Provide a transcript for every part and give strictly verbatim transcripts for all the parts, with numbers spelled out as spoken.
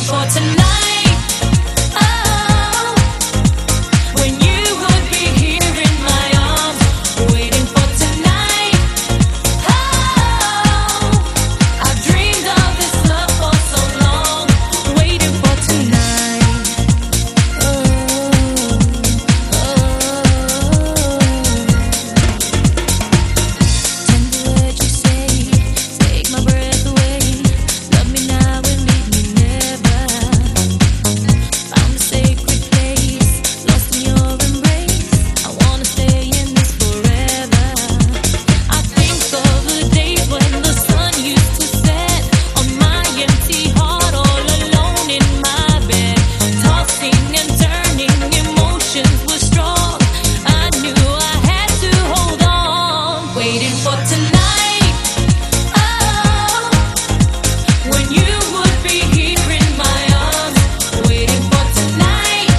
for tonight. Oh, when you would be here in my arms, waiting for tonight. Oh, I've dreamed of this love for so long, waiting for tonight. Oh, oh, tender words you say, take my breath away. Love me now and leave me never. Found a sacred place, lost in your embrace. I wanna stay in this forever. I think of the days when the sun used to set on my empty heart, all alone in my bed, tossing and turning, emotions were strong. I knew I had to hold on, waiting for tonight. Oh, when you would be here in my arms, waiting for tonight.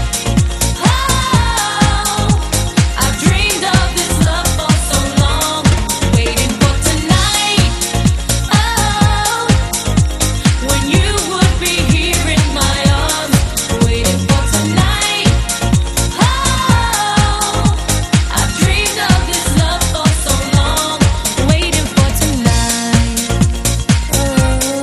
Oh, I've dreamed of this love for so long, waiting for tonight. Oh, when you would be here in my arms, waiting for tonight. Oh, I've dreamed of this love for so long, waiting for tonight. Oh, oh,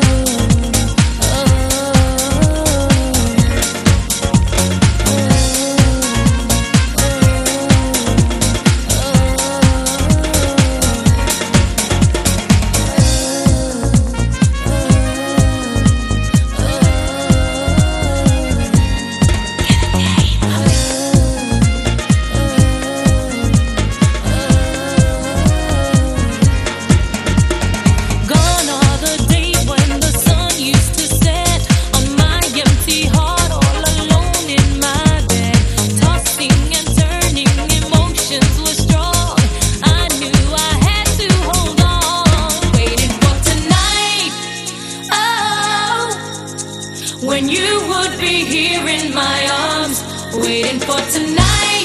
gone are the days when the sun used to set on my empty heart, all alone in my bed, tossing and turning, emotions were strong. I knew I had to hold on, waiting for tonight. Oh, when you would be here in my arms, waiting for tonight.